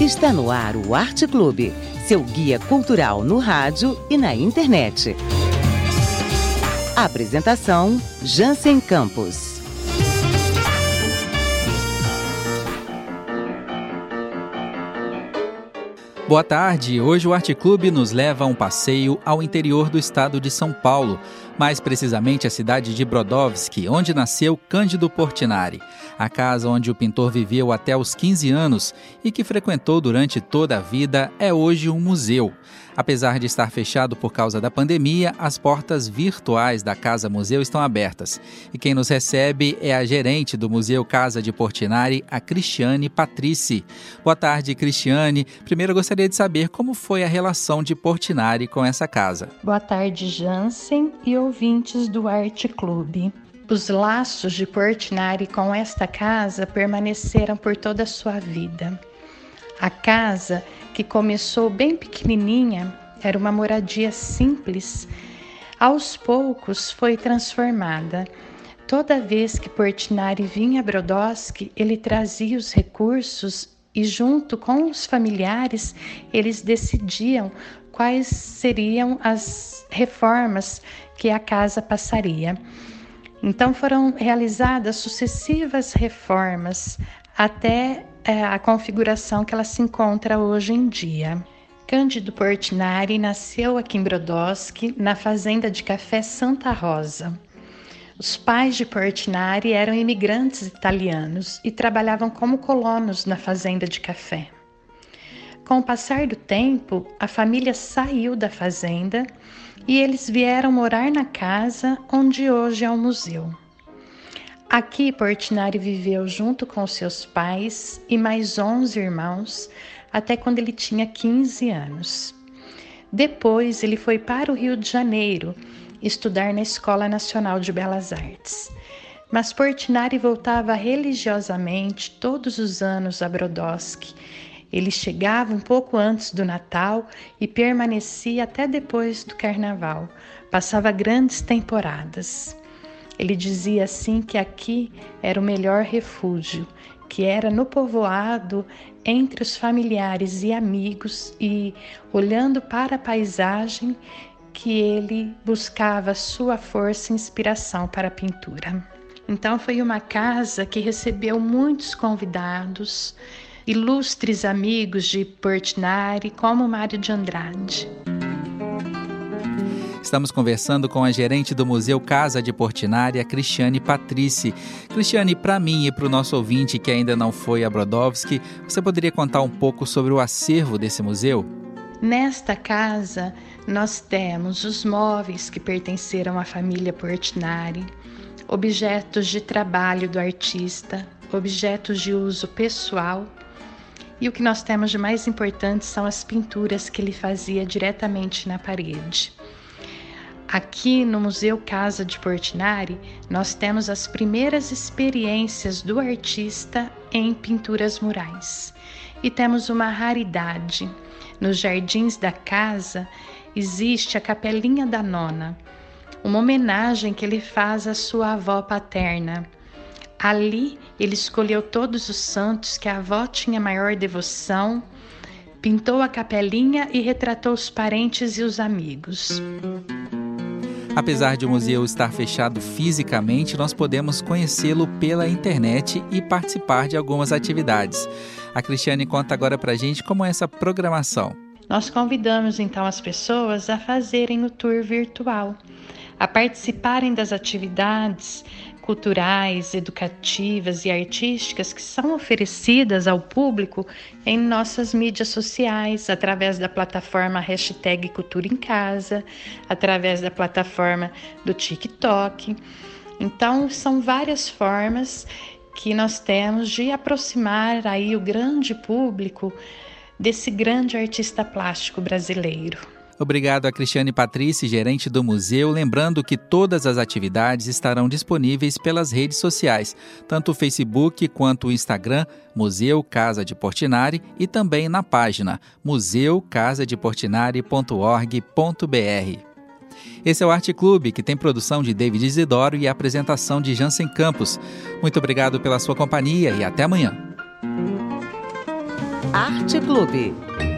Está no ar o Arte Clube, seu guia cultural no rádio e na internet. Apresentação: Jansen Campos. Boa tarde, hoje o Arte Clube nos leva a um passeio ao interior do estado de São Paulo, mais precisamente a cidade de Brodowski, onde nasceu Cândido Portinari, a casa onde o pintor viveu até os 15 anos e que frequentou durante toda a vida é hoje um museu. Apesar de estar fechado por causa da pandemia, as portas virtuais da Casa Museu estão abertas. E quem nos recebe é a gerente do Museu Casa de Portinari, a Cristiane Patrici. Boa tarde, Cristiane. Primeiro eu gostaria de saber como foi a relação de Portinari com essa casa. Boa tarde, Jansen e ouvintes do Arte Clube. Os laços de Portinari com esta casa permaneceram por toda a sua vida. A casa, que começou bem pequenininha, era uma moradia simples. Aos poucos foi transformada. Toda vez que Portinari vinha a Brodowski, ele trazia os recursos e, junto com os familiares, eles decidiam quais seriam as reformas que a casa passaria. Então foram realizadas sucessivas reformas até a configuração que ela se encontra hoje em dia. Cândido Portinari nasceu aqui em Brodowski, na fazenda de café Santa Rosa. Os pais de Portinari eram imigrantes italianos e trabalhavam como colonos na fazenda de café. Com o passar do tempo, a família saiu da fazenda e eles vieram morar na casa onde hoje é o museu. Aqui, Portinari viveu junto com seus pais e mais 11 irmãos, até quando ele tinha 15 anos. Depois, ele foi para o Rio de Janeiro estudar na Escola Nacional de Belas Artes. Mas Portinari voltava religiosamente todos os anos a Brodowski. Ele chegava um pouco antes do Natal e permanecia até depois do Carnaval. Passava grandes temporadas. Ele dizia assim que aqui era o melhor refúgio, que era no povoado, entre os familiares e amigos, e olhando para a paisagem que ele buscava sua força e inspiração para a pintura. Então foi uma casa que recebeu muitos convidados, ilustres amigos de Portinari, como Mário de Andrade. Estamos conversando com a gerente do Museu Casa de Portinari, a Cristiane Patrici. Cristiane, para mim e para o nosso ouvinte que ainda não foi a Brodowski, você poderia contar um pouco sobre o acervo desse museu? Nesta casa, nós temos os móveis que pertenceram à família Portinari, objetos de trabalho do artista, objetos de uso pessoal, e o que nós temos de mais importante são as pinturas que ele fazia diretamente na parede. Aqui no Museu Casa de Portinari, nós temos as primeiras experiências do artista em pinturas murais. E temos uma raridade. Nos jardins da casa existe a Capelinha da Nona, uma homenagem que ele faz à sua avó paterna. Ali ele escolheu todos os santos que a avó tinha maior devoção, pintou a capelinha e retratou os parentes e os amigos. Apesar de o museu estar fechado fisicamente, nós podemos conhecê-lo pela internet e participar de algumas atividades. A Cristiane conta agora pra gente como é essa programação. Nós convidamos então as pessoas a fazerem o tour virtual, a participarem das atividades culturais, educativas e artísticas que são oferecidas ao público em nossas mídias sociais, através da plataforma #Cultura em Casa, através da plataforma do TikTok. Então, são várias formas que nós temos de aproximar aí o grande público desse grande artista plástico brasileiro. Obrigado a Cristiane Patrici, gerente do museu. Lembrando que todas as atividades estarão disponíveis pelas redes sociais, tanto o Facebook quanto o Instagram, Museu Casa de Portinari, e também na página museucasadeportinari.org.br. Esse é o Arte Clube, que tem produção de David Isidoro e apresentação de Jansen Campos. Muito obrigado pela sua companhia e até amanhã. Arte Clube.